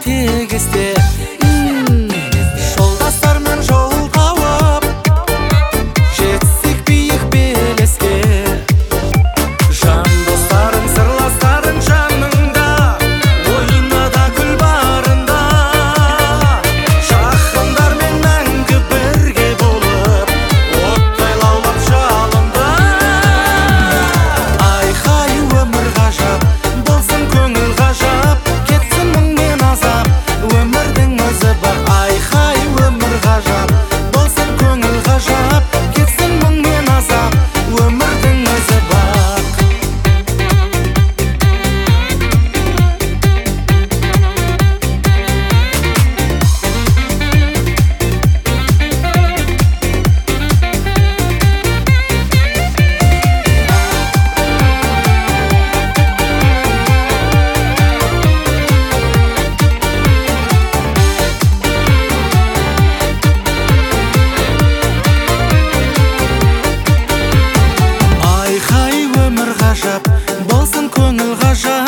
тегісте. Жолдастармен жол тауып жетсек биік белеске. Жан достарың, сырластарың жаныңда, ойында да күл барында. Жақындармен мәңгі бірге болып, оттай лаулап жалында. Айхай өмір ғажап, болсын көңіл ғажап, кетсін мұң мен азап, өмірдің өзі бақ. Айхай өмір ғажап, болсын көңіл ғажап, кетсін мұң мен азап, өмірдің өзі бақ. Айхай өмір ғажап, болсын көңіл ғажап.